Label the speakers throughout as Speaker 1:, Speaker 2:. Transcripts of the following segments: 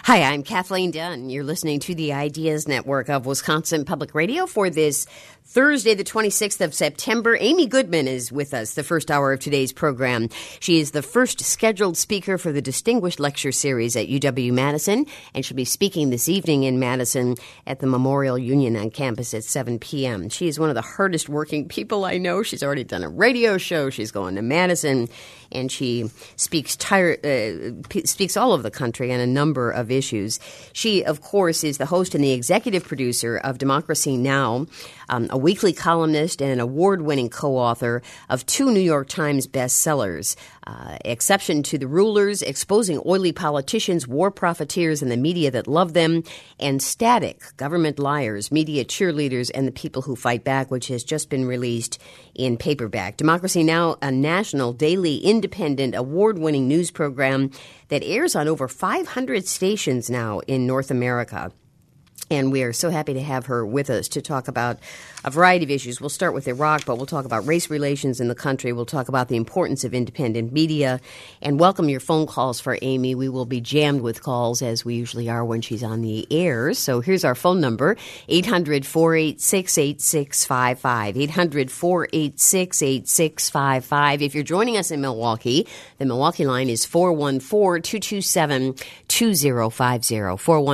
Speaker 1: Hi, I'm Kathleen Dunn. You're listening to the Ideas Network of Wisconsin Public Radio for this Thursday, the 26th of September. Amy Goodman is with us, the first hour of today's program. She is the first scheduled speaker for the Distinguished Lecture Series at UW-Madison, and she'll be speaking this evening in Madison at the Memorial Union on campus at 7 p.m. She is one of the hardest working people I know. She's already done a radio show. She's going to Madison, and she speaks all over the country on a number of issues. She, of course, is the host and the executive producer of Democracy Now!, a weekly columnist and an award-winning co-author of 2 New York Times bestsellers, Exception to the Rulers, Exposing Oily Politicians, War Profiteers, and the Media That Love Them, and Static, Government Liars, Media Cheerleaders, and the People Who Fight Back, which has just been released in paperback. Democracy Now!, a national, daily, independent, award-winning news program that airs on over 500 stations now in North America. And we are so happy to have her with us to talk about a variety of issues. We'll start with Iraq, but we'll talk about race relations in the country. We'll talk about the importance of independent media, and welcome your phone calls for Amy. We will be jammed with calls, as we usually are when she's on the air. So here's our phone number, 800-486-8655, 800-486-8655. If you're joining us in Milwaukee, the Milwaukee line is 414-227-2050,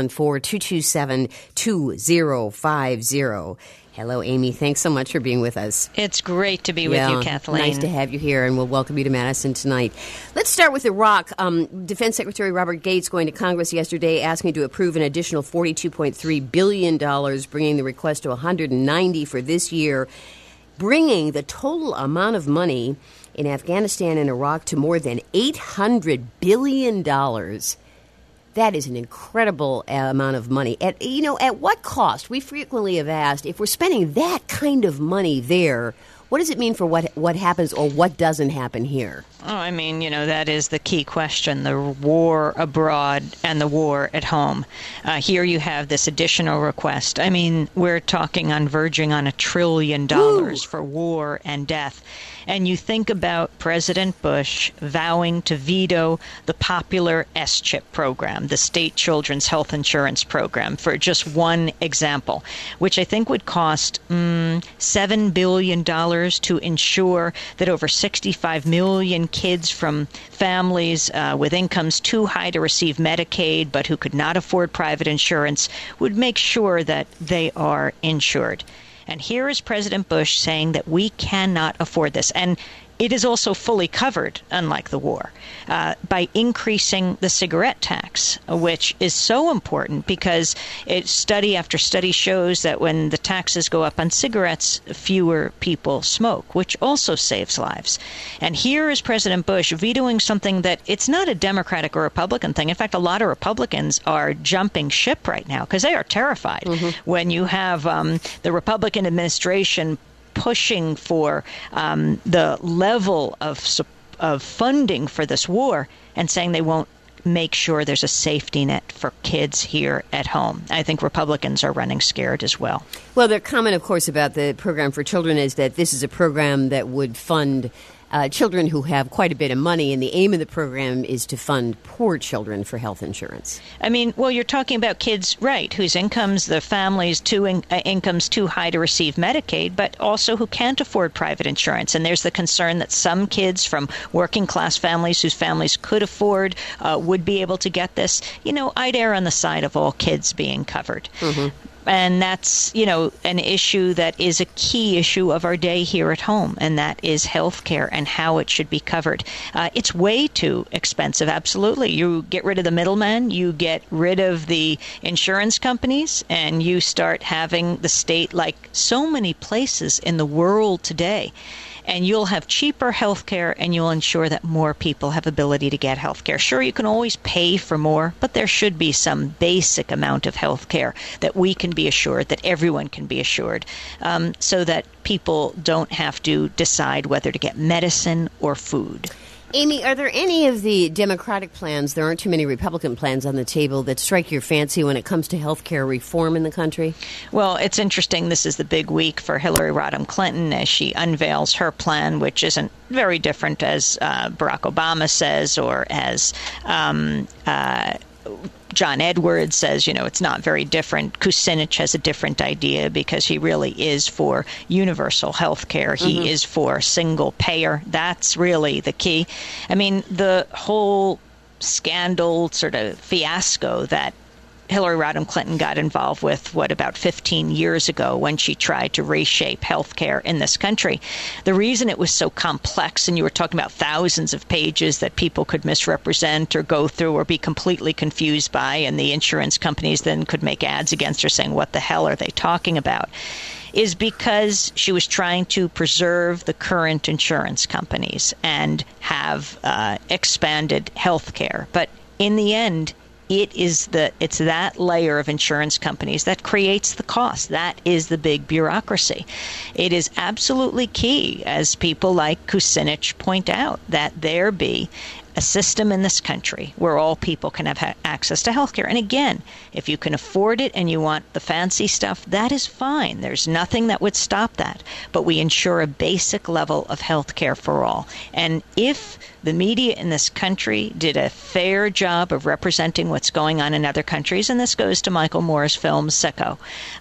Speaker 1: 414-227-2050. Hello, Amy. Thanks so much for being with us.
Speaker 2: It's great to be with you, Kathleen.
Speaker 1: Nice to have you here, and we'll welcome you to Madison tonight. Let's start with Iraq. Defense Secretary Robert Gates going to Congress yesterday asking to approve an additional $42.3 billion, bringing the request to $190 for this year, bringing the total amount of money in Afghanistan and Iraq to more than $800 billion. That is an incredible amount of money. At what cost? We frequently have asked, if we're spending that kind of money there, what does it mean for what happens or what doesn't happen here?
Speaker 2: Oh, I mean, that is the key question, the war abroad and the war at home. Here you have this additional request. I mean, we're talking on verging on $1 trillion for war and death. And you think about President Bush vowing to veto the popular S-CHIP program, the State Children's Health Insurance Program, for just one example, which I think would cost $7 billion to ensure that over 65 million kids from families with incomes too high to receive Medicaid but who could not afford private insurance would make sure that they are insured. And here is President Bush saying that we cannot afford this. And it is also fully covered, unlike the war, by increasing the cigarette tax, which is so important because study after study shows that when the taxes go up on cigarettes, fewer people smoke, which also saves lives. And here is President Bush vetoing something that it's not a Democratic or Republican thing. In fact, a lot of Republicans are jumping ship right now because they are terrified when you have the Republican administration pushing for the level of funding for this war and saying they won't make sure there's a safety net for kids here at home. I think Republicans are running scared as well.
Speaker 1: Well, their comment, of course, about the program for children is that this is a program that would fund children who have quite a bit of money, and the aim of the program is to fund poor children for health insurance.
Speaker 2: I mean, well, you're talking about kids, right, whose incomes, the families' incomes too high to receive Medicaid, but also who can't afford private insurance. And there's the concern that some kids from working class families whose families could afford would be able to get this. I'd err on the side of all kids being covered. And that's, an issue that is a key issue of our day here at home, and that is health care and how it should be covered. It's way too expensive, absolutely. You get rid of the middleman, you get rid of the insurance companies, and you start having the state like so many places in the world today. And you'll have cheaper health care, and you'll ensure that more people have ability to get health care. Sure, you can always pay for more, but there should be some basic amount of health care that we can be assured, that everyone can be assured, so that people don't have to decide whether to get medicine or food.
Speaker 1: Amy, are there any of the Democratic plans, there aren't too many Republican plans on the table, that strike your fancy when it comes to health care reform in the country?
Speaker 2: Well, it's interesting. This is the big week for Hillary Rodham Clinton as she unveils her plan, which isn't very different as Barack Obama says or as John Edwards says, it's not very different. Kucinich has a different idea because he really is for universal health care. He is for single payer. That's really the key. I mean, the whole scandal sort of fiasco that Hillary Rodham Clinton got involved with, about 15 years ago when she tried to reshape healthcare in this country. The reason it was so complex, and you were talking about thousands of pages that people could misrepresent or go through or be completely confused by, and the insurance companies then could make ads against her saying, what the hell are they talking about? Is because she was trying to preserve the current insurance companies and have expanded healthcare. But in the end, it's that layer of insurance companies that creates the cost. That is the big bureaucracy. It is absolutely key, as people like Kucinich point out, that there be a system in this country where all people can have access to health care. And again, if you can afford it and you want the fancy stuff, that is fine. There's nothing that would stop that. But we ensure a basic level of health care for all. And if the media in this country did a fair job of representing what's going on in other countries, and this goes to Michael Moore's film Sicko,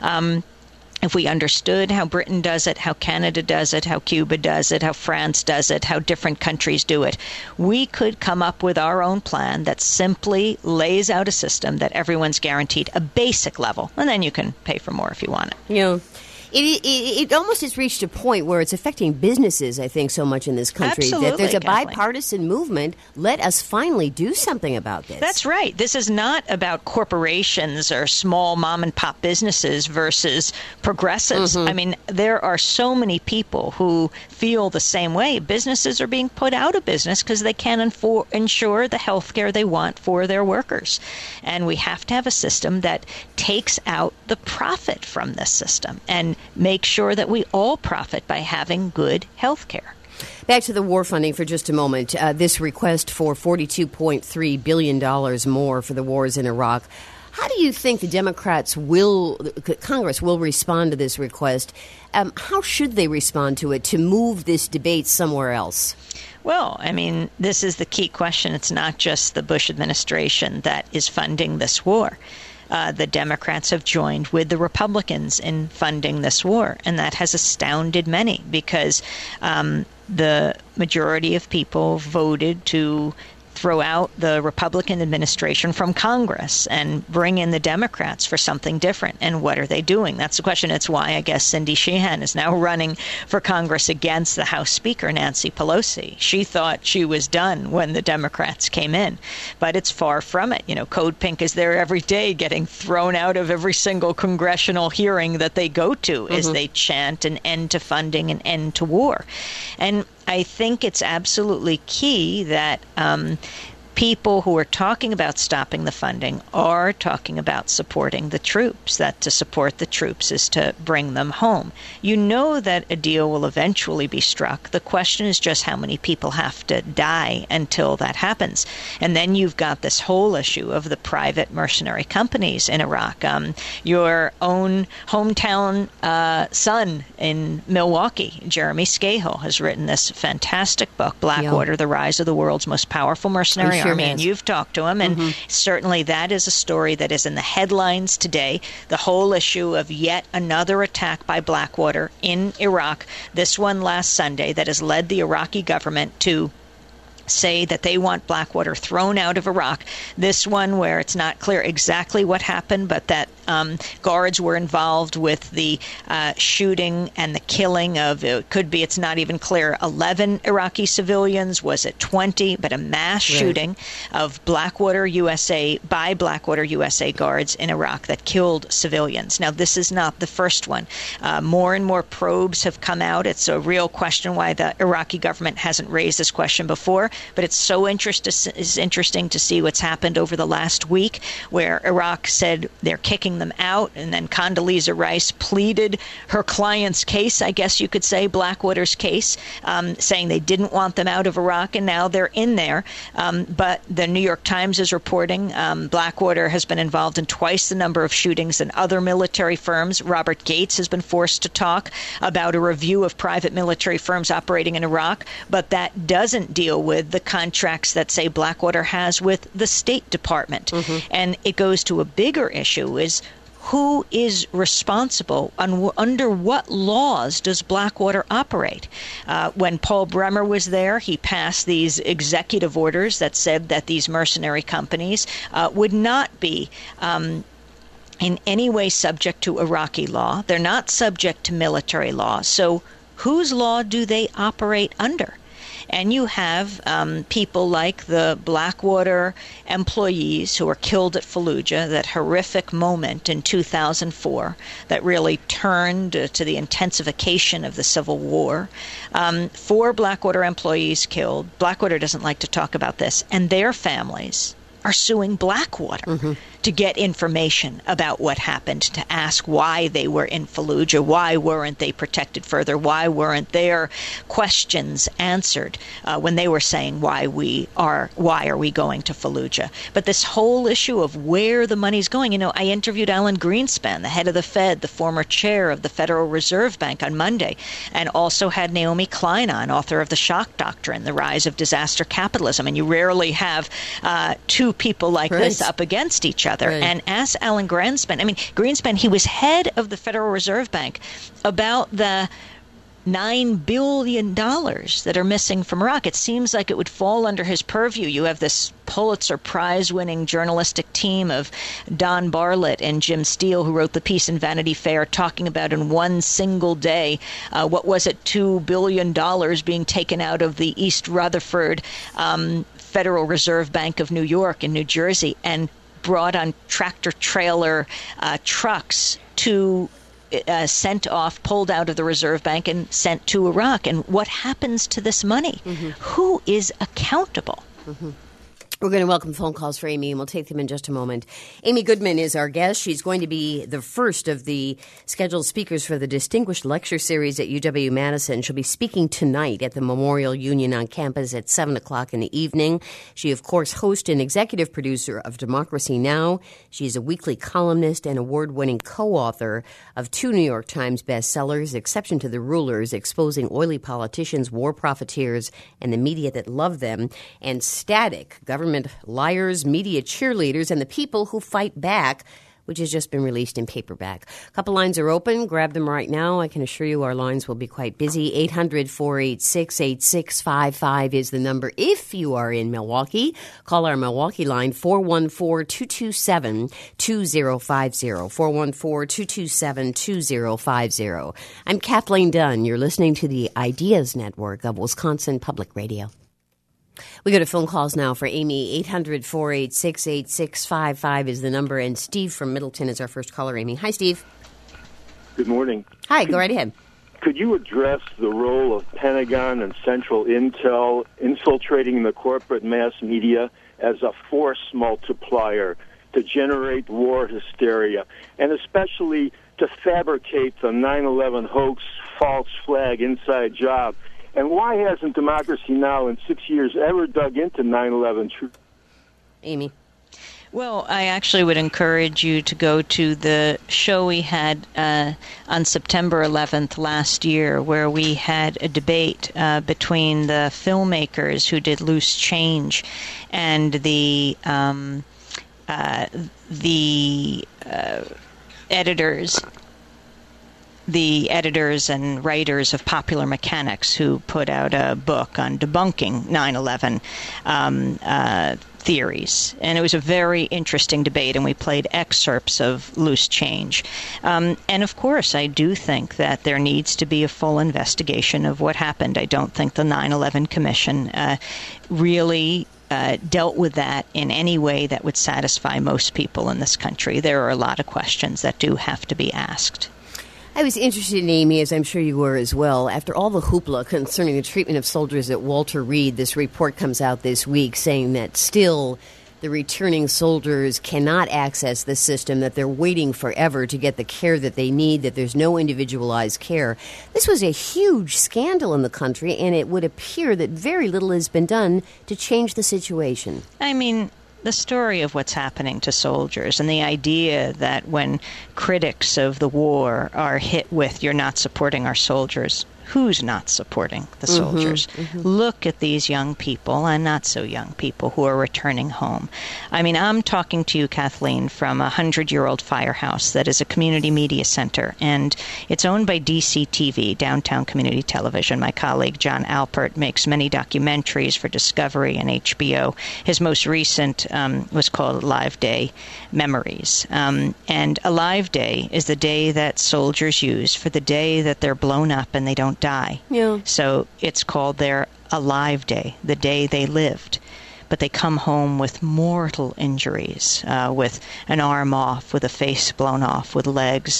Speaker 2: if we understood how Britain does it, how Canada does it, how Cuba does it, how France does it, how different countries do it, we could come up with our own plan that simply lays out a system that everyone's guaranteed a basic level, and then you can pay for more if you want it.
Speaker 1: Yeah. It almost has reached a point where it's affecting businesses, I think, so much in this country.
Speaker 2: Absolutely,
Speaker 1: that there's a
Speaker 2: Kathleen.
Speaker 1: bipartisan movement. Let us finally do something about this.
Speaker 2: That's right. This is not about corporations or small mom-and-pop businesses versus progressives. I mean, there are so many people who feel the same way. Businesses are being put out of business because they can't ensure the health care they want for their workers. And we have to have a system that takes out the profit from this system and make sure that we all profit by having good health care.
Speaker 1: Back to the war funding for just a moment. This request for $42.3 billion more for the wars in Iraq. How do you think the Congress will respond to this request? How should they respond to it to move this debate somewhere else?
Speaker 2: Well, I mean, this is the key question. It's not just the Bush administration that is funding this war. The Democrats have joined with the Republicans in funding this war, and that has astounded many because the majority of people voted to throw out the Republican administration from Congress and bring in the Democrats for something different. And what are they doing? That's the question. It's why I guess Cindy Sheehan is now running for Congress against the House Speaker, Nancy Pelosi. She thought she was done when the Democrats came in, but it's far from it. Code Pink is there every day getting thrown out of every single congressional hearing that they go to as they chant an end to funding, an end to war. And I think it's absolutely key that people who are talking about stopping the funding are talking about supporting the troops, that to support the troops is to bring them home. You know that a deal will eventually be struck. The question is just how many people have to die until that happens. And then you've got this whole issue of the private mercenary companies in Iraq. Your own hometown son in Milwaukee, Jeremy Scahill, has written this fantastic book, Blackwater, The Rise of the World's Most Powerful Mercenary Army, and you've talked to him, and certainly that is a story that is in the headlines today. The whole issue of yet another attack by Blackwater in Iraq, this one last Sunday, that has led the Iraqi government to say that they want Blackwater thrown out of Iraq. This one where it's not clear exactly what happened, but that guards were involved with the shooting and the killing of, it's not even clear, 11 Iraqi civilians. Was it 20? But a mass shooting of Blackwater USA by Blackwater USA guards in Iraq that killed civilians. Now, this is not the first one. More and more probes have come out. It's a real question why the Iraqi government hasn't raised this question before. But it's so interesting to see what's happened over the last week, where Iraq said they're kicking getting them out. And then Condoleezza Rice pleaded her client's case, I guess you could say, Blackwater's case, saying they didn't want them out of Iraq, and now they're in there. But the New York Times is reporting Blackwater has been involved in twice the number of shootings than other military firms. Robert Gates has been forced to talk about a review of private military firms operating in Iraq, but that doesn't deal with the contracts that, say, Blackwater has with the State Department. And it goes to a bigger issue, is who is responsible? Under what laws does Blackwater operate? When Paul Bremer was there, he passed these executive orders that said that these mercenary companies would not be in any way subject to Iraqi law. They're not subject to military law. So whose law do they operate under? And you have people like the Blackwater employees who were killed at Fallujah, that horrific moment in 2004 that really turned to the intensification of the Civil War. 4 Blackwater employees killed. Blackwater doesn't like to talk about this. And their families are suing Blackwater to get information about what happened, to ask why they were in Fallujah, why weren't they protected further, why weren't their questions answered when they were saying why are we going to Fallujah. But this whole issue of where the money's going, I interviewed Alan Greenspan, the head of the Fed, the former chair of the Federal Reserve Bank, on Monday, and also had Naomi Klein on, author of The Shock Doctrine, The Rise of Disaster Capitalism. And you rarely have two people like this up against each other. Right. And ask Alan Greenspan, he was head of the Federal Reserve Bank, about the $9 billion that are missing from Iraq. It seems like it would fall under his purview. You have this Pulitzer Prize-winning journalistic team of Don Bartlett and Jim Steele, who wrote the piece in Vanity Fair, talking about in one single day, $2 billion being taken out of the East Rutherford Federal Reserve Bank of New York and New Jersey, and brought on tractor-trailer trucks to sent off, pulled out of the Reserve Bank and sent to Iraq. And what happens to this money? Who is accountable?
Speaker 1: We're going to welcome phone calls for Amy, and we'll take them in just a moment. Amy Goodman is our guest. She's going to be the first of the scheduled speakers for the Distinguished Lecture Series at UW-Madison. She'll be speaking tonight at the Memorial Union on campus at 7 o'clock in the evening. She, of course, hosts and executive producer of Democracy Now! She's a weekly columnist and award-winning co-author of 2 New York Times bestsellers, Exception to the Rulers, Exposing Oily Politicians, War Profiteers, and the Media That Love Them, and Static, Government Liars, Media Cheerleaders, and the People Who Fight Back, which has just been released in paperback. A couple lines are open. Grab them right now. I can assure you our lines will be quite busy. 800-486-8655 is the number. If you are in Milwaukee, call our Milwaukee line, 414-227-2050. 414-227-2050. I'm Kathleen Dunn. You're listening to the Ideas Network of Wisconsin Public Radio. We go to phone calls now for Amy. 800-486-8655 is the number, and Steve from Middleton is our first caller. Amy. Hi, Steve.
Speaker 3: Good morning.
Speaker 1: Hi, go right ahead.
Speaker 3: Could you address the role of Pentagon and Central Intel infiltrating the corporate mass media as a force multiplier to generate war hysteria, and especially to fabricate the 9/11 hoax, false flag, inside job? And why hasn't Democracy Now! In 6 years ever dug into 9/11 truth?
Speaker 1: Amy.
Speaker 2: Well, I actually would encourage you to go to the show we had on September 11th last year, where we had a debate between the filmmakers who did Loose Change and the editors. The editors and writers of Popular Mechanics, who put out a book on debunking 9/11 theories. And it was a very interesting debate, and we played excerpts of Loose Change. And of course, I do think that there needs to be a full investigation of what happened. I don't think the 9/11 Commission really dealt with that in any way that would satisfy most people in this country. There are a lot of questions that do have to be asked.
Speaker 1: I was interested in Amy, as I'm sure you were as well. After all the hoopla concerning the treatment of soldiers at Walter Reed, this report comes out this week saying that still the returning soldiers cannot access the system, that they're waiting forever to get the care that they need, that there's no individualized care. This was a huge scandal in the country, and it would appear that very little has been done to change the situation.
Speaker 2: I mean, the story of what's happening to soldiers and the idea that when critics of the war are hit with, "You're not supporting our soldiers," who's not supporting the soldiers? Look at these young people and not so young people who are returning home. I mean, I'm talking to you, Kathleen, from a 100-year-old firehouse that is a community media center, and it's owned by DCTV, Downtown Community Television. My colleague, John Alpert, makes many documentaries for Discovery and HBO. His most recent was called Live Day Memories. And a live day is the day that soldiers use for the day that they're blown up and they don't die.
Speaker 1: Yeah.
Speaker 2: So it's called their alive day, the day they lived. But they come home with mortal injuries, with an arm off, with a face blown off, with legs,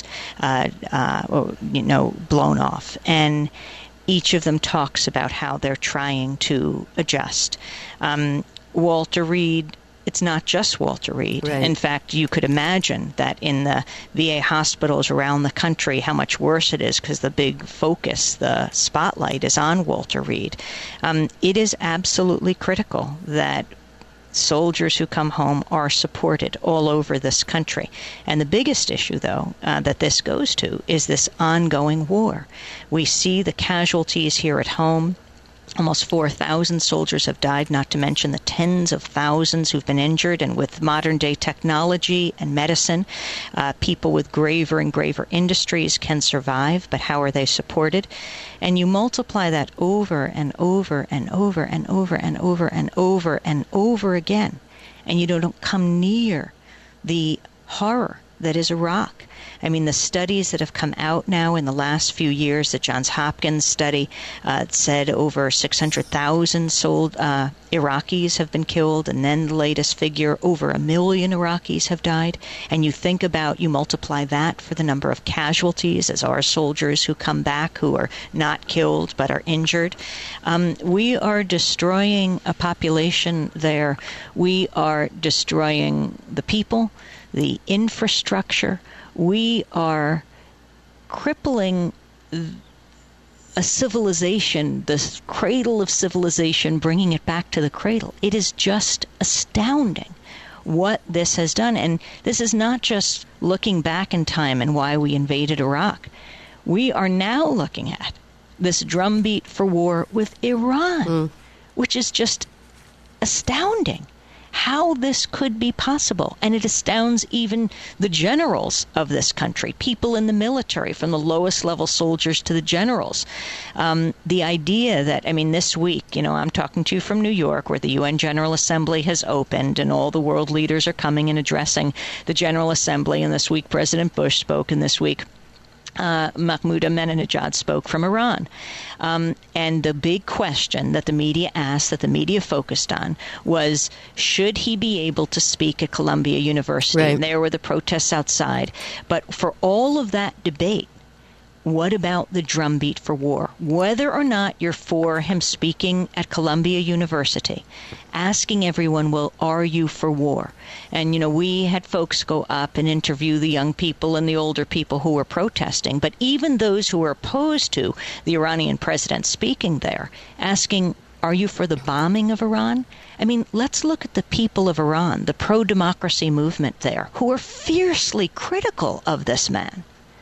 Speaker 2: blown off. And each of them talks about how they're trying to adjust. Walter Reed, it's not just Walter Reed.
Speaker 1: Right.
Speaker 2: In fact, you could imagine that in the VA hospitals around the country, how much worse it is because the big focus, the spotlight is on Walter Reed. It is absolutely critical that soldiers who come home are supported all over this country. And the biggest issue, though, that this goes to is this ongoing war. We see the casualties here at home. Almost 4,000 soldiers have died, not to mention the tens of thousands who've been injured. And with modern-day technology and medicine, people with graver and graver industries can survive, but how are they supported? And you multiply that over and over and over and over and over and over and over again, and you don't come near the horror that is Iraq. I mean, the studies that have come out now in the last few years, the Johns Hopkins study said over 600,000 Iraqis have been killed, and then the latest figure, over 1 million Iraqis have died. And you think about, you multiply that for the number of casualties as our soldiers who come back who are not killed but are injured. We are destroying a population there. We are destroying the people, the infrastructure. We are crippling a civilization, the cradle of civilization, bringing it back to the cradle. It is just astounding what this has done. And this is not just looking back in time and why we invaded Iraq. We are now looking at this drumbeat for war with Iran, which is just astounding. How this could be possible. And it astounds even the generals of this country, people in the military, from the lowest level soldiers to the generals. The idea that, I mean, this week, I'm talking to you from New York, where the UN General Assembly has opened and all the world leaders are coming and addressing the General Assembly. And this week, President Bush spoke, and this week, Mahmoud Ahmadinejad spoke from Iran. And the big question that the media asked, that the media focused on, was, should he be able to speak at Columbia University? Right. And there were the protests outside. But for all of that debate, what about the drumbeat for war? Whether or not you're for him speaking at Columbia University, asking everyone, well, are you for war? And, we had folks go up and interview the young people and the older people who were protesting. But even those who were opposed to the Iranian president speaking there, asking, are you for the bombing of Iran? I mean, let's look at the people of Iran, the pro-democracy movement there, who are fiercely critical of this man,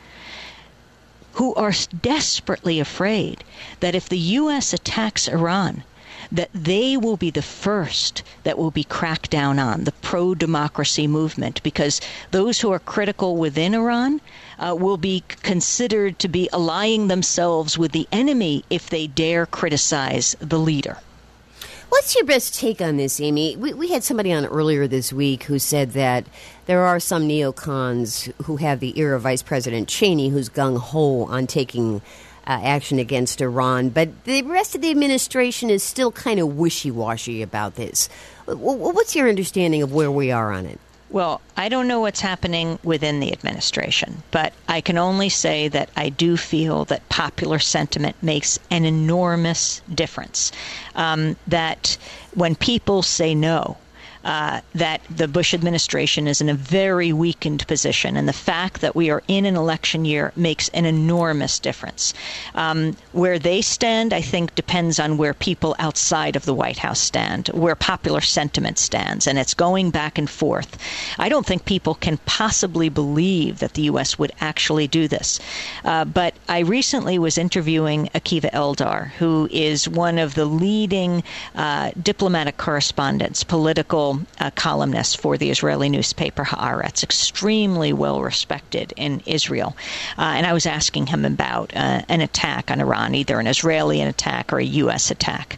Speaker 2: who are desperately afraid that if the U.S. attacks Iran, that they will be the first that will be cracked down on, the pro-democracy movement, because those who are critical within Iran will be considered to be allying themselves with the enemy if they dare criticize the leader.
Speaker 1: What's your best take on this, Amy? We had somebody on earlier this week who said that there are some neocons who have the ear of Vice President Cheney, who's gung-ho on taking action against Iran, but the rest of the administration is still kind of wishy-washy about this. What's your understanding of where we are on it?
Speaker 2: Well, I don't know what's happening within the administration, but I can only say that I do feel that popular sentiment makes an enormous difference. That when people say no, that the Bush administration is in a very weakened position, and the fact that we are in an election year makes an enormous difference. Where they stand, I think, depends on where people outside of the White House stand, where popular sentiment stands, and it's going back and forth. I don't think people can possibly believe that the U.S. would actually do this. But I recently was interviewing Akiva Eldar, who is one of the leading diplomatic correspondents, political columnists for the Israeli newspaper Haaretz, extremely well respected in Israel. And I was asking him about an attack on Iran, either an Israeli attack or a U.S. attack.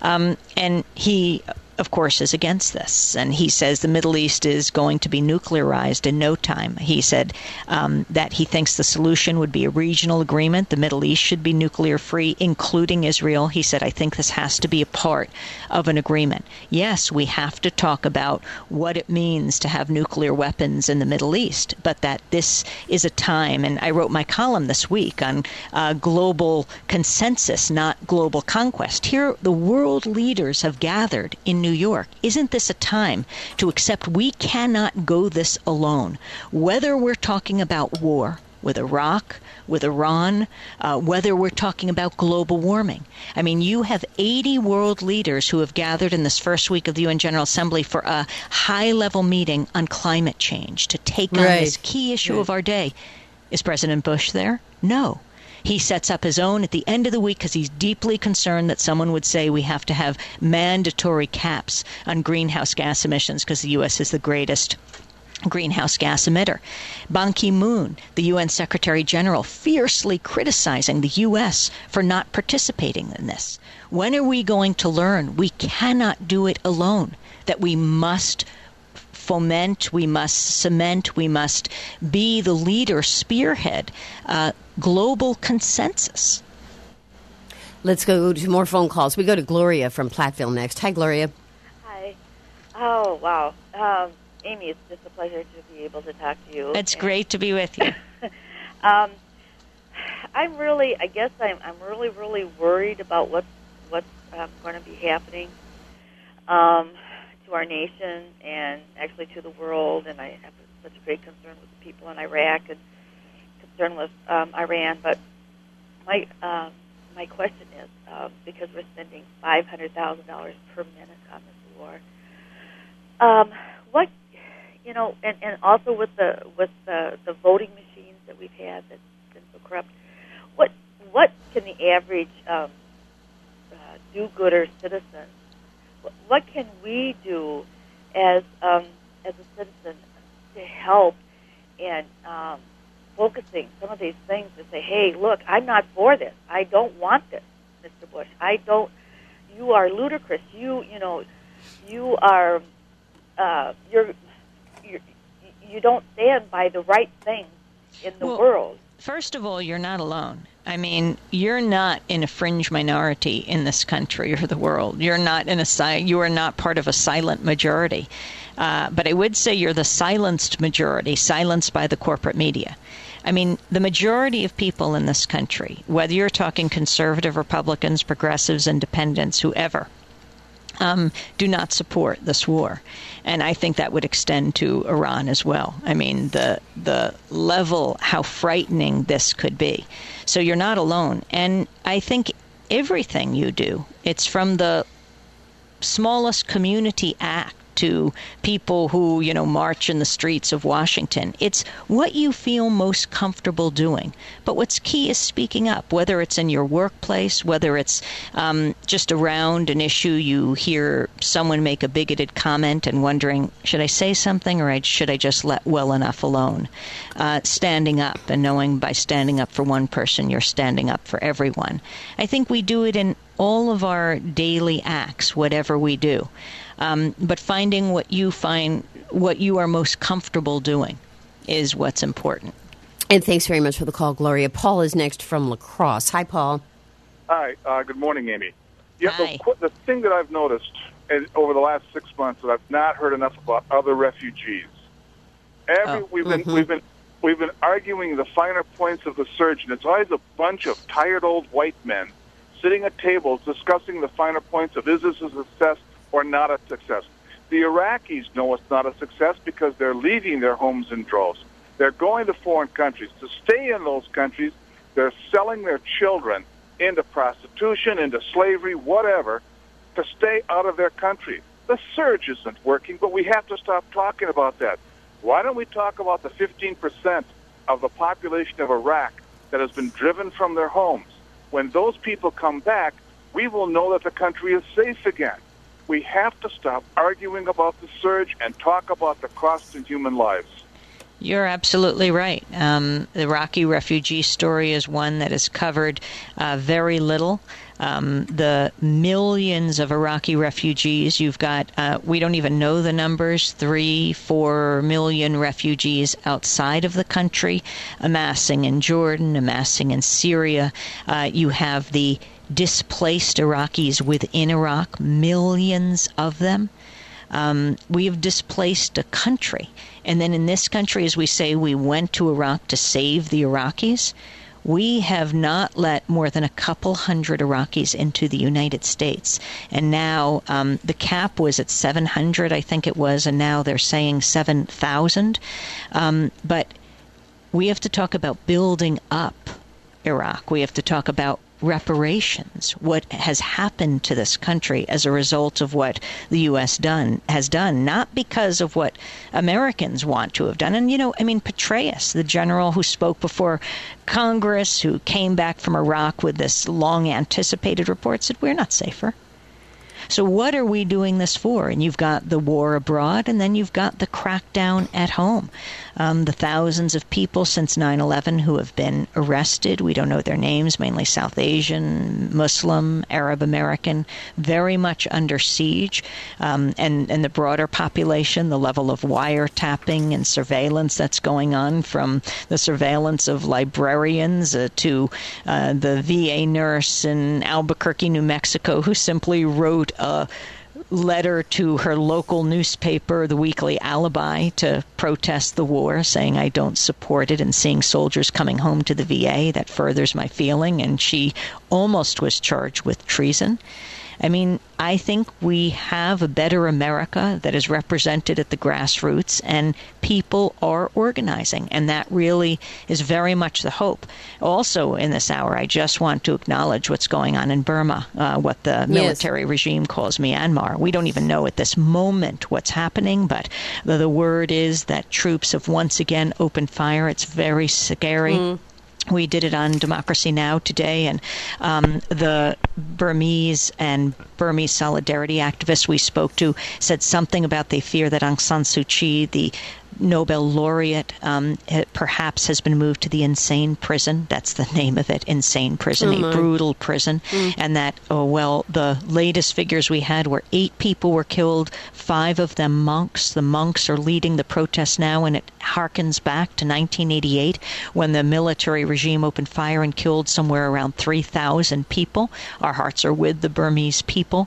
Speaker 2: And he, of course, is against this. And he says the Middle East is going to be nuclearized in no time. He said that he thinks the solution would be a regional agreement. The Middle East should be nuclear-free, including Israel. He said, I think this has to be a part of an agreement. Yes, we have to talk about what it means to have nuclear weapons in the Middle East, but that this is a time, and I wrote my column this week on global consensus, not global conquest. Here, the world leaders have gathered in New York. Isn't this a time to accept we cannot go this alone? Whether we're talking about war with Iraq, with Iran, whether we're talking about global warming. I mean, you have 80 world leaders who have gathered in this first week of the UN General Assembly for a high-level meeting on climate change to take on this key issue of our day. Is President Bush there? No. He sets up his own at the end of the week because he's deeply concerned that someone would say we have to have mandatory caps on greenhouse gas emissions because the U.S. is the greatest greenhouse gas emitter. Ban Ki-moon, the UN Secretary General, fiercely criticizing the U.S. for not participating in this. When are we going to learn we cannot do it alone, that we must foment, we must cement, we must be the leader, spearhead, global consensus?
Speaker 1: Let's go to more phone calls. We go to Gloria from Platteville next. Hi, Gloria.
Speaker 4: Hi. Oh, wow. Amy, it's just a pleasure to be able to talk to you.
Speaker 2: It's great to be with you.
Speaker 4: I'm really worried about what's going to be happening to our nation and actually to the world. And I have such a great concern with the people in Iraq and concern with Iran. But my question is, because we're spending $500,000 per minute on this war, what, you know, and also with the voting machines that we've had that's been so corrupt, what can the average do-gooder citizen, what can we do as a citizen to help in focusing some of these things to say, hey, look, I'm not for this. I don't want this, Mr. Bush. You are ludicrous. You are you don't stand by the right things in the world.
Speaker 2: First of all, you're not alone. I mean, you're not in a fringe minority in this country or the world. You are not part of a silent majority. But I would say you're the silenced majority, silenced by the corporate media. I mean, the majority of people in this country, whether you're talking conservative Republicans, progressives, independents, whoever, do not support this war. And I think that would extend to Iran as well. I mean, the level, how frightening this could be. So you're not alone. And I think everything you do, it's from the smallest community act to people who, march in the streets of Washington. It's what you feel most comfortable doing. But what's key is speaking up, whether it's in your workplace, whether it's just around an issue, you hear someone make a bigoted comment and wondering, should I say something or should I just let well enough alone? Standing up and knowing by standing up for one person, you're standing up for everyone. I think we do it in all of our daily acts, whatever we do. But finding what you are most comfortable doing is what's important.
Speaker 1: And thanks very much for the call, Gloria. Paul is next from La Crosse. Hi, Paul.
Speaker 5: Hi. Good morning, Amy.
Speaker 2: Hi.
Speaker 5: The thing that I've noticed over the last 6 months that I've not heard enough about other refugees. We've been arguing the finer points of the surge, and it's always a bunch of tired old white men sitting at tables discussing the finer points of is this a success or not a success. The Iraqis know it's not a success because they're leaving their homes in droves. They're going to foreign countries. To stay in those countries, they're selling their children into prostitution, into slavery, whatever, to stay out of their country. The surge isn't working, but we have to stop talking about that. Why don't we talk about the 15% of the population of Iraq that has been driven from their homes? When those people come back, we will know that the country is safe again. We have to stop arguing about the surge and talk about the cost in human lives.
Speaker 2: You're absolutely right. The Iraqi refugee story is one that is covered very little. The millions of Iraqi refugees, you've got, we don't even know the numbers, 3-4 million refugees outside of the country, amassing in Jordan, amassing in Syria. You have the displaced Iraqis within Iraq, millions of them. We have displaced a country. And then in this country, as we say, we went to Iraq to save the Iraqis. We have not let more than a couple hundred Iraqis into the United States. And now the cap was at 700, I think it was, and now they're saying 7,000. But we have to talk about building up Iraq. We have to talk about reparations, what has happened to this country as a result of what the U.S. has done, not because of what Americans want to have done. And, Petraeus, the general who spoke before Congress, who came back from Iraq with this long-anticipated report, said, we're not safer. So what are we doing this for? And you've got the war abroad, and then you've got the crackdown at home. The thousands of people since 9/11 who have been arrested. We don't know their names, mainly South Asian, Muslim, Arab American, very much under siege. And the broader population, the level of wiretapping and surveillance that's going on, from the surveillance of librarians to the VA nurse in Albuquerque, New Mexico, who simply wrote a letter to her local newspaper, the Weekly Alibi, to protest the war, saying, I don't support it, and seeing soldiers coming home to the VA, that furthers my feeling. And she almost was charged with treason. I think we have a better America that is represented at the grassroots, and people are organizing, and that really is very much the hope. Also, in this hour, I just want to acknowledge what's going on in Burma, what the military regime calls Myanmar. We don't even know at this moment what's happening, but the word is that troops have once again opened fire. It's very scary. We did it on Democracy Now! Today, and the Burmese solidarity activists we spoke to said something about they fear that Aung San Suu Kyi, the Nobel laureate, perhaps has been moved to the insane prison. That's the name of it, insane prison, a brutal prison. And that, the latest figures we had were 8 people were killed, 5 of them monks. The monks are leading the protests now, and it harkens back to 1988 when the military regime opened fire and killed somewhere around 3,000 people. Our hearts are with the Burmese people.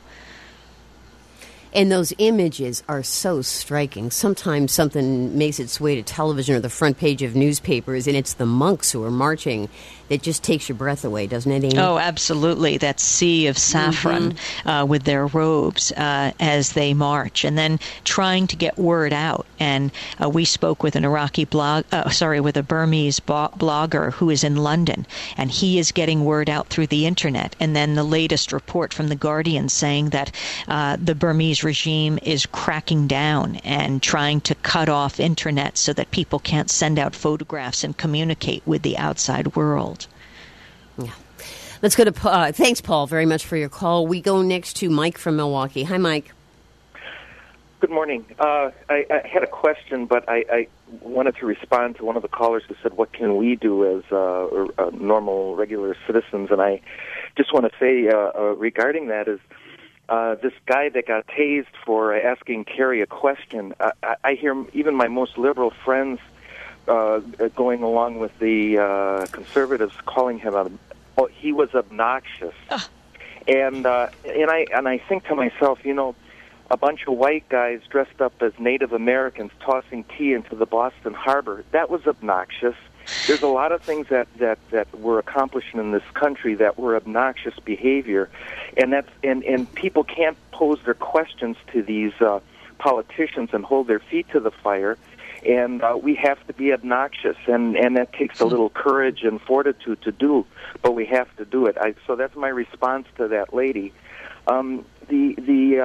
Speaker 1: And those images are so striking. Sometimes something makes its way to television or the front page of newspapers, and it's the monks who are marching that just takes your breath away, doesn't it, Amy?
Speaker 2: Oh, absolutely. That sea of saffron with their robes as they march, and then trying to get word out. And we spoke with an with a Burmese blogger who is in London, and he is getting word out through the internet. And then the latest report from The Guardian saying that the Burmese regime is cracking down and trying to cut off internet so that people can't send out photographs and communicate with the outside world.
Speaker 1: Yeah. Let's go to thanks, Paul, very much for your call. We go next to Mike from Milwaukee. Hi, Mike.
Speaker 6: Good morning. I had a question, but I wanted to respond to one of the callers who said, what can we do as normal, regular citizens? And I just want to say regarding that is this guy that got tased for asking Kerry a question, I hear even my most liberal friends going along with the conservatives calling him he was obnoxious. And I think to myself, a bunch of white guys dressed up as Native Americans tossing tea into the Boston Harbor, that was obnoxious. There's a lot of things that we're accomplishing in this country that were obnoxious behavior, and people can't pose their questions to these politicians and hold their feet to the fire. And we have to be obnoxious, and that takes a little courage and fortitude to do, but we have to do it. So that's my response to that lady. This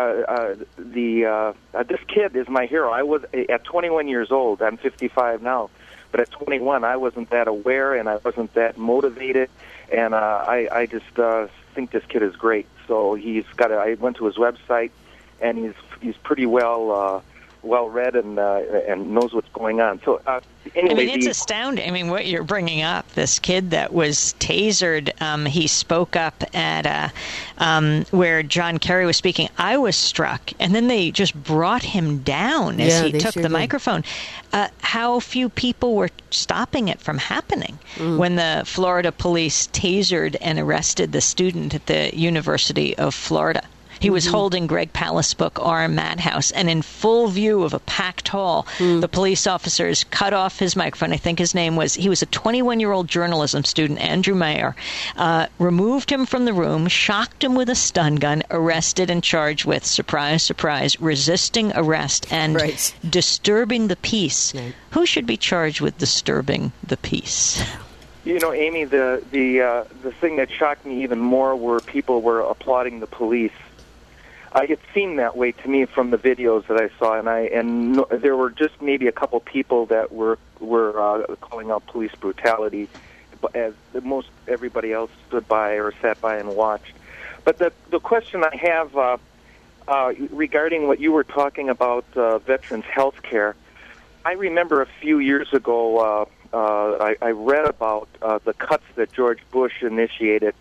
Speaker 6: kid is my hero. I was at 21 years old. I'm 55 now, but at 21, I wasn't that aware and I wasn't that motivated, and I just think this kid is great. So I went to his website, and he's pretty well read and knows what's going on. So anyway,
Speaker 2: it's astounding. I mean, what you're bringing up, this kid that was tasered, he spoke up at where John Kerry was speaking. I was struck, and then they just brought him down as he took the microphone. How few people were stopping it from happening when the Florida police tasered and arrested the student at the University of Florida. He was holding Greg Palast's book, Our Madhouse, and in full view of a packed hall, the police officers cut off his microphone. I think he was a 21-year-old journalism student, Andrew Mayer, removed him from the room, shocked him with a stun gun, arrested and charged with, surprise, surprise, resisting arrest and disturbing the peace. Right. Who should be charged with disturbing the peace?
Speaker 6: You know, Amy, the thing that shocked me even more were people were applauding the police. It seemed that way to me from the videos that I saw, and there were just maybe a couple people that were calling out police brutality, as most everybody else stood by or sat by and watched. But the question I have regarding what you were talking about veterans' health care, I remember a few years ago I read about the cuts that George Bush initiated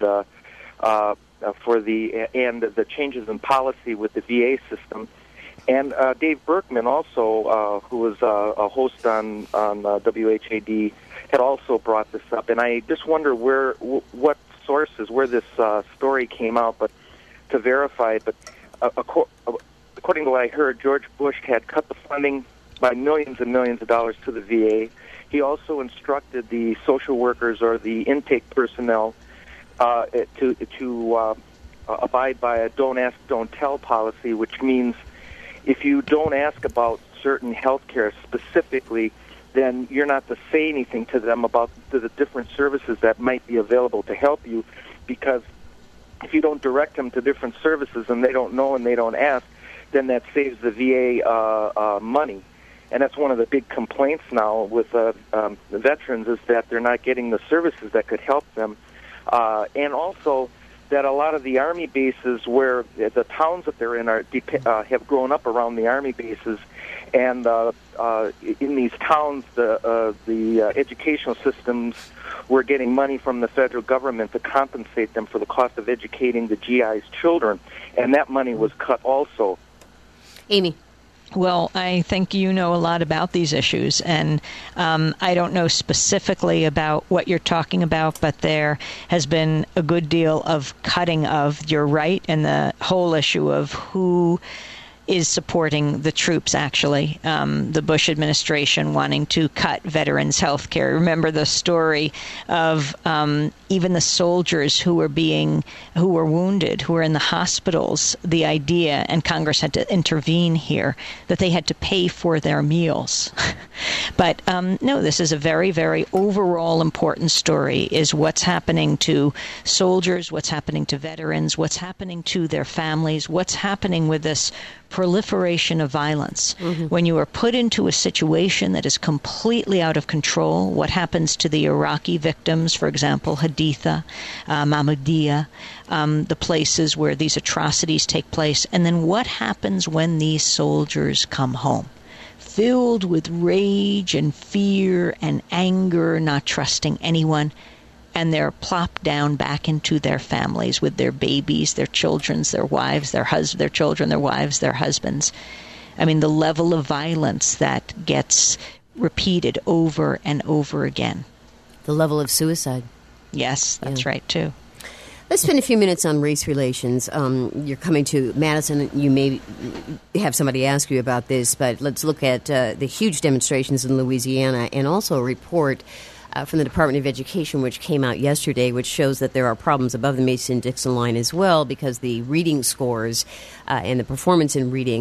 Speaker 6: for the changes in policy with the VA system, and Dave Berkman also, who was a host on WHAD, had also brought this up. And I just wonder what sources where this story came out, but to verify it. But according to what I heard, George Bush had cut the funding by millions and millions of dollars to the VA. He also instructed the social workers or the intake personnel to abide by a don't ask, don't tell policy, which means if you don't ask about certain health care specifically, then you're not to say anything to them about the different services that might be available to help you, because if you don't direct them to different services and they don't know and they don't ask, then that saves the VA money. And that's one of the big complaints now with the veterans, is that they're not getting the services that could help them. And also that a lot of the Army bases, where the towns that they're in have grown up around the Army bases, and in these towns, the educational systems were getting money from the federal government to compensate them for the cost of educating the GI's children, and that money was cut also.
Speaker 1: Amy.
Speaker 2: Well, I think you know a lot about these issues, and I don't know specifically about what you're talking about, but there has been a good deal of cutting of, you're right, and the whole issue of who is supporting the troops, actually. The Bush administration wanting to cut veterans' health care. Remember the story of even the soldiers who were wounded, who were in the hospitals, the idea, and Congress had to intervene here, that they had to pay for their meals. But no, this is a very, very overall important story, is what's happening to soldiers, what's happening to veterans, what's happening to their families, what's happening with this proliferation of violence. When you are put into a situation that is completely out of control, what happens to the Iraqi victims, for example, Haditha, Mahmudiyah, the places where these atrocities take place, and then what happens when these soldiers come home? Filled with rage and fear and anger, not trusting anyone, and they're plopped down back into their families with their babies, their children, their wives, their children, their wives, their husbands. I mean, the level of violence that gets repeated over and over again.
Speaker 1: The level of suicide.
Speaker 2: Yes, that's right, too.
Speaker 1: Let's spend a few minutes on race relations. You're coming to Madison. You may have somebody ask you about this, but let's look at the huge demonstrations in Louisiana, and also a report from the Department of Education, which came out yesterday, which shows that there are problems above the Mason-Dixon line as well, because the reading scores and the performance in reading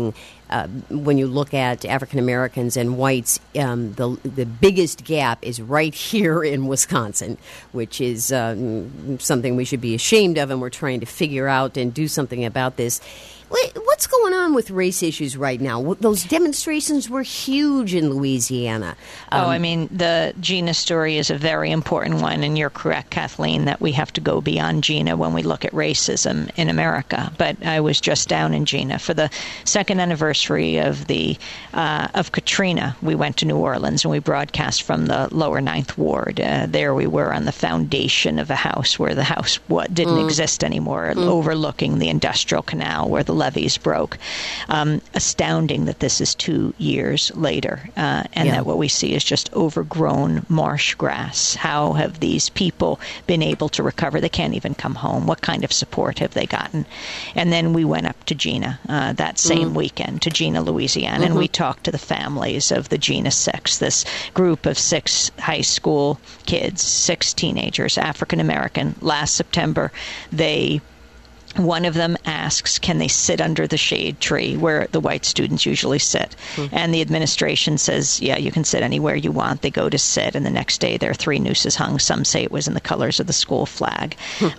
Speaker 1: when you look at African Americans and whites, the biggest gap is right here in Wisconsin, which is something we should be ashamed of, and we're trying to figure out and do something about this. What's going on with race issues right now? Those demonstrations were huge in Louisiana.
Speaker 2: The Gina story is a very important one, and you're correct, Kathleen, that we have to go beyond Gina when we look at racism in America. But I was just down in Gina for the second anniversary of Katrina. We went to New Orleans and we broadcast from the lower Ninth Ward. There we were on the foundation of a house where the house didn't exist anymore, overlooking the Industrial Canal where the levees broke. Astounding that this is 2 years later, that what we see is just overgrown marsh grass. How have these people been able to recover? They can't even come home. What kind of support have they gotten? And then we went up to Gina that same weekend, to Gina, Louisiana, and we talked to the families of the Gina Six, this group of 6 high school kids, 6 teenagers, African American. Last September, one of them asks, can they sit under the shade tree where the white students usually sit? And the administration says, yeah, you can sit anywhere you want. They go to sit, and the next day there are 3 nooses hung. Some say it was in the colors of the school flag.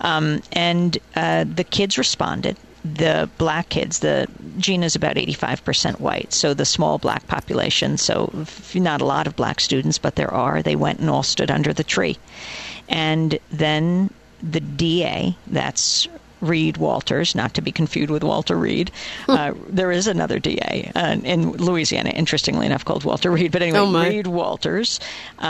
Speaker 2: The kids responded. The black kids, Gina's about 85% white, so the small black population, so not a lot of black students, but there are. They went and all stood under the tree. And then the DA, that's Reed Walters, not to be confused with Walter Reed. There is another DA in Louisiana, interestingly enough, called Walter Reed. But anyway, Reed Walters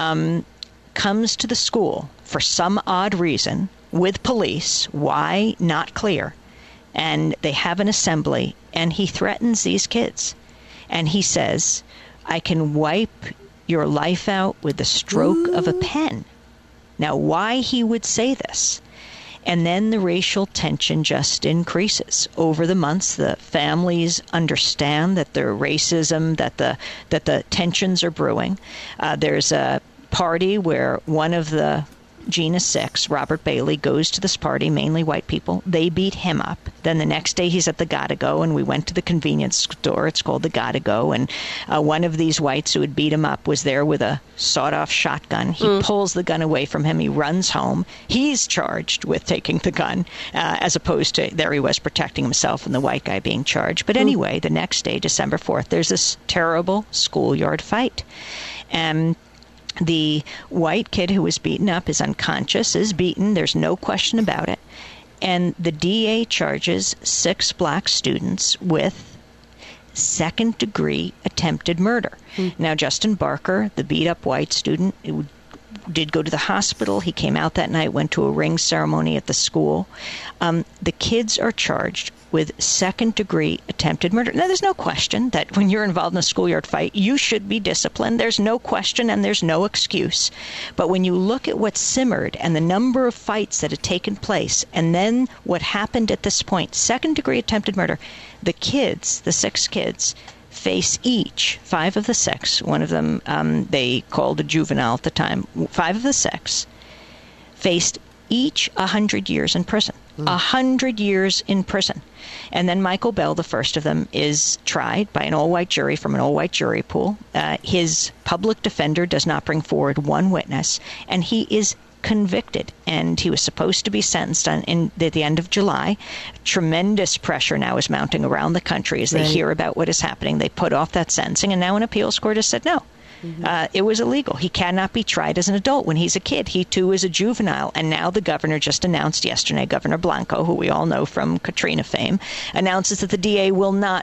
Speaker 2: comes to the school for some odd reason with police. Why? Not clear. And they have an assembly, and he threatens these kids. And he says, I can wipe your life out with the stroke of a pen. Now, why he would say this? And then the racial tension just increases. Over the months, the families understand that there's racism, that the tensions are brewing. There's a party where one of the Gina Six, Robert Bailey, goes to this party, mainly white people. They beat him up. Then the next day he's at the Gotta Go, and we went to the convenience store. It's called the Gotta Go, and one of these whites who had beat him up was there with a sawed-off shotgun. He pulls the gun away from him. He runs home. He's charged with taking the gun, as opposed to there he was protecting himself and the white guy being charged. But anyway, the next day, December 4th, there's this terrible schoolyard fight. And the white kid who was beaten up is unconscious, is beaten. There's no question about it. And the DA charges 6 black students with second-degree attempted murder. Now, Justin Barker, the beat-up white student, did go to the hospital. He came out that night, went to a ring ceremony at the school. The kids are charged with second-degree attempted murder. Now, there's no question that when you're involved in a schoolyard fight, you should be disciplined. There's no question and there's no excuse. But when you look at what simmered and the number of fights that had taken place, and then what happened at this point, second-degree attempted murder, the kids, the 6 kids, face each, 5 of the 6, one of them they called a juvenile at the time, 5 of the 6, faced each 100 years in prison. 100 years in prison. And then Michael Bell, the first of them, is tried by an all-white jury from an all-white jury pool. His public defender does not bring forward one witness, and he is convicted, and he was supposed to be sentenced at the end of July. Tremendous pressure now is mounting around the country as they hear about what is happening. They put off that sentencing, and now an appeals court has said no. It was illegal. He cannot be tried as an adult when he's a kid. He, too, is a juvenile. And now the governor just announced yesterday, Governor Blanco, who we all know from Katrina fame, announces that the DA will not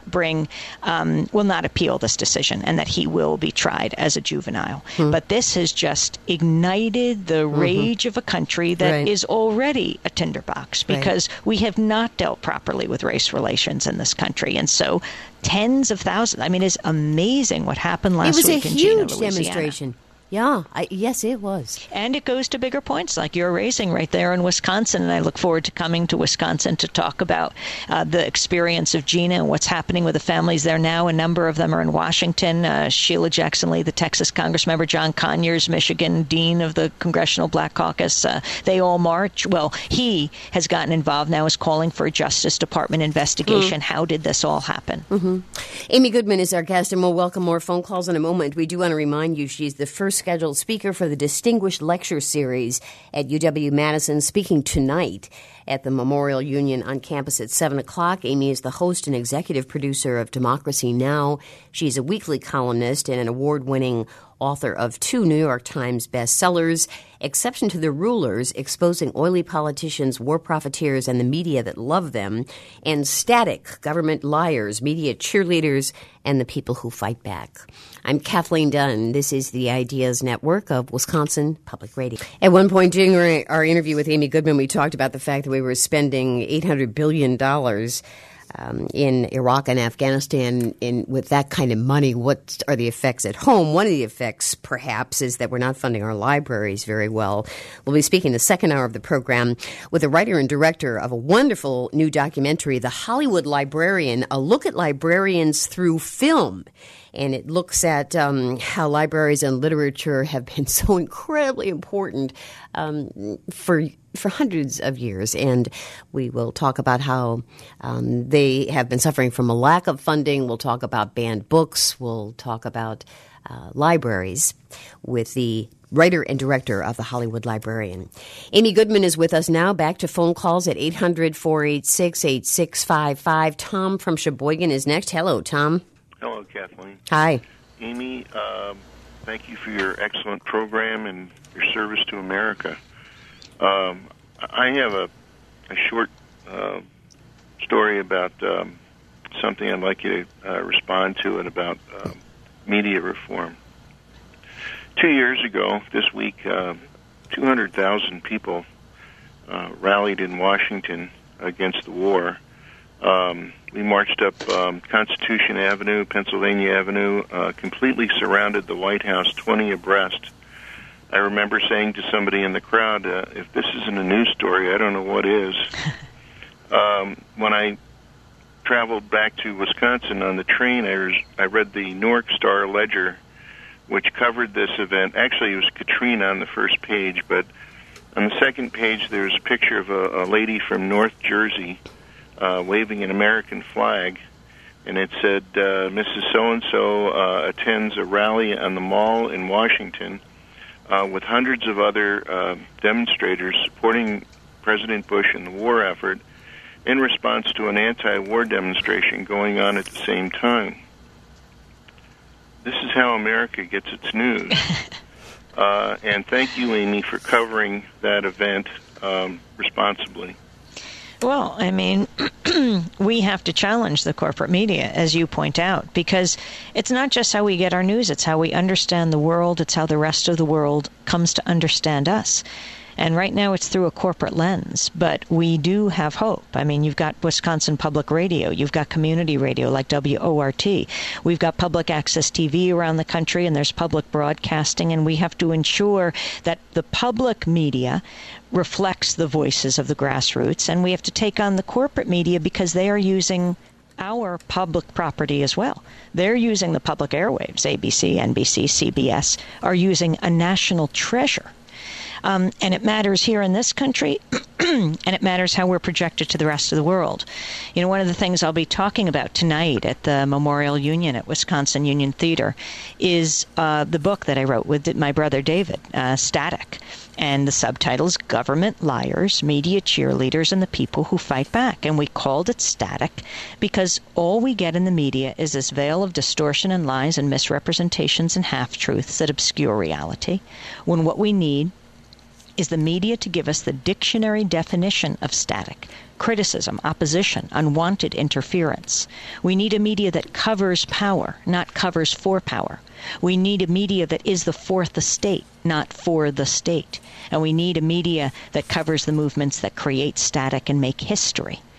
Speaker 2: appeal this decision and that he will be tried as a juvenile. But this has just ignited the rage of a country that is already a tinderbox because we have not dealt properly with race relations in this country. And so tens of thousands. I mean, it's amazing what happened last week in Gina, Louisiana.
Speaker 1: Demonstration. Yes, it was.
Speaker 2: And it goes to bigger points like you're raising right there in Wisconsin. And I look forward to coming to Wisconsin to talk about the experience of Gina and what's happening with the families there now. A number of them are in Washington. Sheila Jackson Lee, the Texas Congressmember, John Conyers, Michigan Dean of the Congressional Black Caucus, they all march. Well, he has gotten involved now, is calling for a Justice Department investigation. How did this all happen?
Speaker 1: Amy Goodman is our guest, and we'll welcome more phone calls in a moment. We do want to remind you she's the first scheduled speaker for the Distinguished Lecture Series at UW-Madison, speaking tonight at the Memorial Union on campus at 7 o'clock. Amy is the host and executive producer of Democracy Now! She's a weekly columnist and an award-winning author of 2 New York Times bestsellers, Exception to the Rulers, Exposing Oily Politicians, War Profiteers, and the Media That Love Them, and Static, Government Liars, Media Cheerleaders, and the People Who Fight Back. I'm Kathleen Dunn. This is the Ideas Network of Wisconsin Public Radio. At one point during our interview with Amy Goodman, we talked about the fact that we were spending $800 billion in Iraq and Afghanistan. With that kind of money, what are the effects at home? One of the effects, perhaps, is that we're not funding our libraries very well. We'll be speaking the second hour of the program with the writer and director of a wonderful new documentary, The Hollywood Librarian, a look at librarians through film. And it looks at how libraries and literature have been so incredibly important for hundreds of years. And we will talk about how they have been suffering from a lack of funding. We'll talk about banned books. We'll talk about libraries with the writer and director of The Hollywood Librarian. Amy Goodman is with us now. Back to phone calls at 800-486-8655. Tom from Sheboygan is next. Hello, Tom.
Speaker 7: Hello, Kathleen.
Speaker 1: Hi.
Speaker 7: Amy, thank you for your excellent program and your service to America. I have a short story about something I'd like you to respond to, and about media reform. 2 years ago, this week, 200,000 people rallied in Washington against the war. We marched up Constitution Avenue, Pennsylvania Avenue, completely surrounded the White House, 20 abreast. I remember saying to somebody in the crowd, if this isn't a news story, I don't know what is. When I traveled back to Wisconsin on the train, I read the Newark Star-Ledger, which covered this event. Actually, it was Katrina on the first page, but on the second page there's a picture of a lady from North Jersey waving an American flag, and it said, Mrs. So-and-so attends a rally on the Mall in Washington with hundreds of other demonstrators supporting President Bush in the war effort in response to an anti-war demonstration going on at the same time. This is how America gets its news. And thank you, Amy, for covering that event responsibly.
Speaker 2: Well, I mean, we have to challenge the corporate media, as you point out, because it's not just how we get our news, it's how we understand the world, it's how the rest of the world comes to understand us. And right now it's through a corporate lens, but we do have hope. I mean, you've got Wisconsin Public Radio, you've got community radio like WORT, we've got public access TV around the country, and there's public broadcasting, and we have to ensure that the public media reflects the voices of the grassroots, and we have to take on the corporate media because they are using our public property as well. They're using the public airwaves. ABC, NBC, CBS are using a national treasure. And it matters here in this country, and it matters how we're projected to the rest of the world. You know, one of the things I'll be talking about tonight at the Memorial Union at Wisconsin Union Theater is the book that I wrote with my brother David, Static. And the subtitle is Government Liars, Media Cheerleaders, and the People Who Fight Back. And we called it Static because all we get in the media is this veil of distortion and lies and misrepresentations and half-truths that obscure reality, when what we need is the media to give us the dictionary definition of static: criticism, opposition, unwanted interference. We need a media that covers power, not covers for power. We need a media that is the fourth estate, not for the state. And we need a media that covers the movements that create static and make history.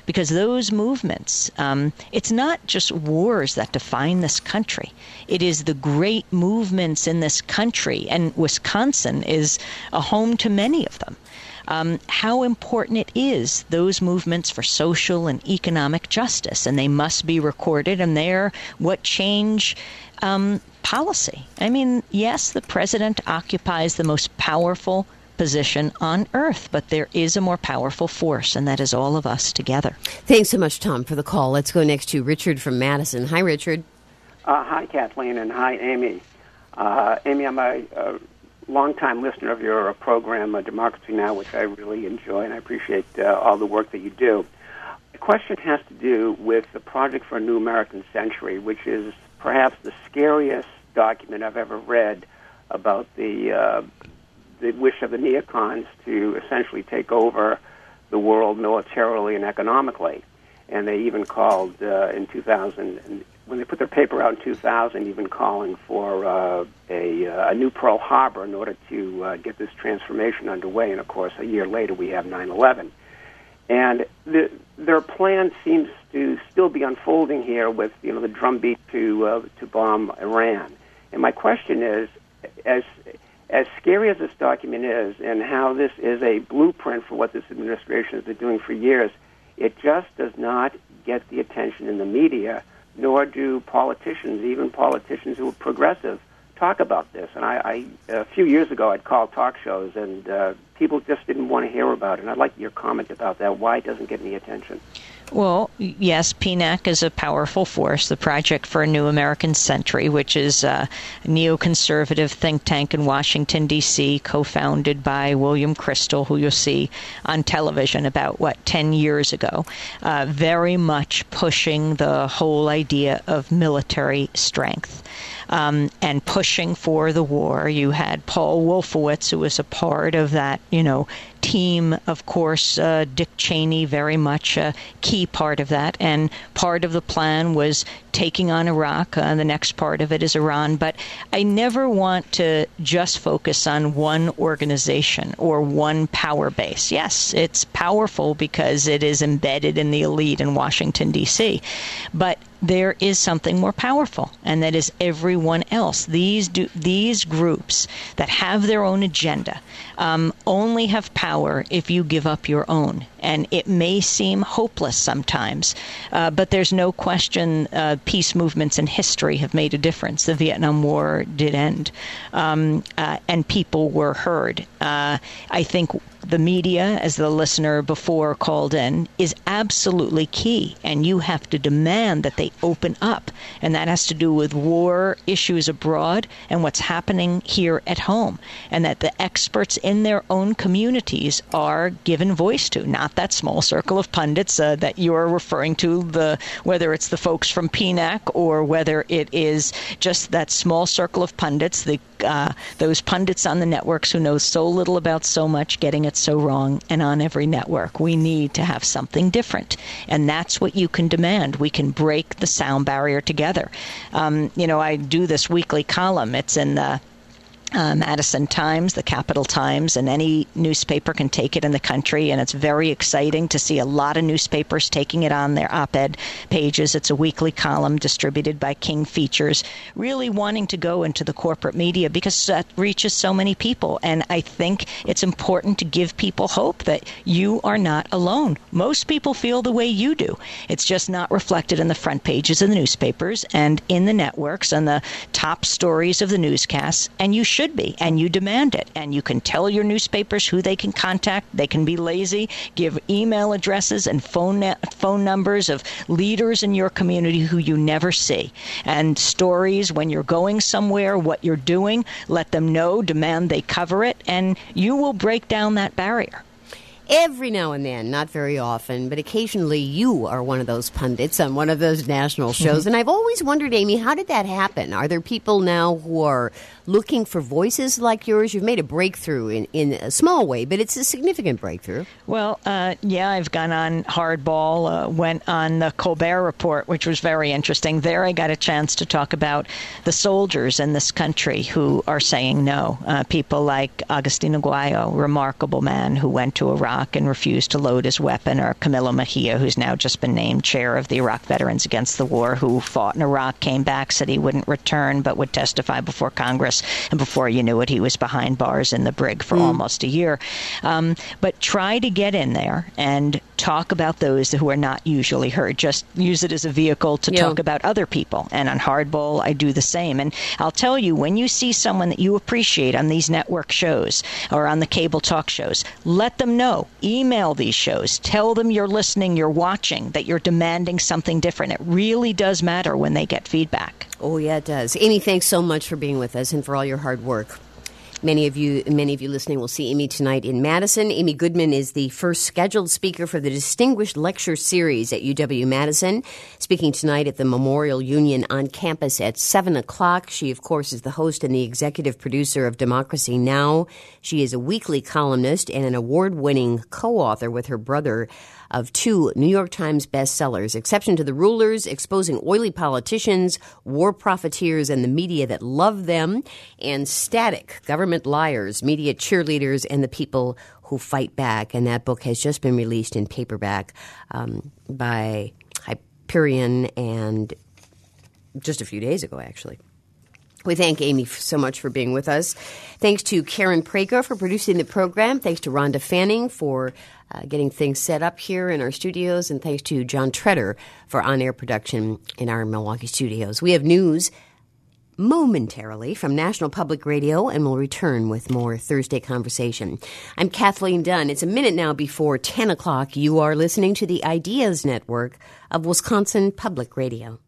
Speaker 2: because those movements, it's not just wars that define this country. It is the great movements in this country, and Wisconsin is a home to many of them. How important it is, those movements for social and economic justice, and they must be recorded, and they're what change policy. I mean, yes, the president occupies the most powerful position on earth, but there is a more powerful force, and that is all of us together.
Speaker 1: Thanks so much, Tom, for the call. Let's go next to Richard from Madison. Hi, Richard.
Speaker 8: Hi, Kathleen, and hi, Amy. Amy, I'm a longtime listener of your program, Democracy Now!, which I really enjoy, and I appreciate all the work that you do. The question has to do with the Project for a New American Century, which is perhaps the scariest document I've ever read about the wish of the neocons to essentially take over the world militarily and economically. And they even called in 2000, when they put their paper out in 2000, even calling for a new Pearl Harbor in order to get this transformation underway. And, of course, a year later we have 9/11. And their plan seems to still be unfolding here with, the drumbeat to bomb Iran. And my question is, as scary as this document is, and how this is a blueprint for what this administration has been doing for years, it just does not get the attention in the media, nor do politicians, even politicians who are progressive, talk about this. And a few years ago, I'd called talk shows, and people just didn't want to hear about it. And I'd like your comment about that. Why it doesn't get any attention?
Speaker 2: Well, yes, PNAC is a powerful force, the Project for a New American Century, which is a neoconservative think tank in Washington, D.C., co-founded by William Kristol, who you'll see on television about, 10 years ago, very much pushing the whole idea of military strength. And pushing for the war. You had Paul Wolfowitz, who was a part of that, team. Of course, Dick Cheney, very much a key part of that. And part of the plan was taking on Iraq. The next part of it is Iran. But I never want to just focus on one organization or one power base. Yes, it's powerful because it is embedded in the elite in Washington, D.C. But there is something more powerful, and that is everyone else. These groups that have their own agenda only have power if you give up your own. And it may seem hopeless sometimes, but there's no question peace movements in history have made a difference. The Vietnam War did end, and people were heard. I think the media, as the listener before called in, is absolutely key, and you have to demand that they open up, and that has to do with war issues abroad and what's happening here at home, and that the experts in their own communities are given voice to, not that small circle of pundits that you're referring to, whether it's the folks from PNAC or whether it is just that small circle of pundits, those pundits on the networks who know so little about so much, getting it so wrong, and on every network. We need to have something different, and that's what you can demand. We can break the sound barrier together. I do this weekly column. It's in the Madison Times, the Capital Times, and any newspaper can take it in the country, and it's very exciting to see a lot of newspapers taking it on their op-ed pages. It's a weekly column distributed by King Features, really wanting to go into the corporate media because that reaches so many people, and I think it's important to give people hope that you are not alone. Most people feel the way you do. It's just not reflected in the front pages of the newspapers and in the networks and the top stories of the newscasts, and you should be, and you demand it. And you can tell your newspapers who they can contact. They can be lazy. Give email addresses and phone numbers of leaders in your community who you never see. And stories when you're going somewhere, what you're doing, let them know, demand they cover it, and you will break down that barrier.
Speaker 1: Every now and then, not very often, but occasionally you are one of those pundits on one of those national shows. Mm-hmm. And I've always wondered, Amy, how did that happen? Are there people now who are looking for voices like yours? You've made a breakthrough in a small way, but it's a significant breakthrough.
Speaker 2: Well, I've gone on Hardball, went on the Colbert Report, which was very interesting. There I got a chance to talk about the soldiers in this country who are saying no. People like Agustin Aguayo, remarkable man who went to Iraq Iraq and refused to load his weapon, or Camilo Mejia, who's now just been named chair of the Iraq Veterans Against the War, who fought in Iraq, came back, said he wouldn't return, but would testify before Congress. And before you knew it, he was behind bars in the brig for almost a year. But try to get in there and talk about those who are not usually heard. Just use it as a vehicle to talk about other people. And on Hardball, I do the same. And I'll tell you, when you see someone that you appreciate on these network shows or on the cable talk shows, let them know. Email these shows. Tell them you're listening, you're watching, that you're demanding something different. It really does matter when they get feedback.
Speaker 1: Oh, yeah, it does. Amy, thanks so much for being with us and for all your hard work. Many of you listening will see Amy tonight in Madison. Amy Goodman is the first scheduled speaker for the Distinguished Lecture Series at UW-Madison, speaking tonight at the Memorial Union on campus at 7 o'clock. She, of course, is the host and the executive producer of Democracy Now! She is a weekly columnist and an award-winning co-author with her brother of 2 New York Times bestsellers, Exception to the Rulers, Exposing Oily Politicians, War Profiteers, and the Media That Love Them, and Static, Government Liars, Media Cheerleaders, and the People Who Fight Back. And that book has just been released in paperback by Hyperion, and just a few days ago, actually. We thank Amy so much for being with us. Thanks to Karen Prager for producing the program. Thanks to Rhonda Fanning for getting things set up here in our studios. And thanks to John Treader for on-air production in our Milwaukee studios. We have news momentarily from National Public Radio, and we'll return with more Thursday Conversation. I'm Kathleen Dunn. It's a minute now before 10 o'clock. You are listening to the Ideas Network of Wisconsin Public Radio.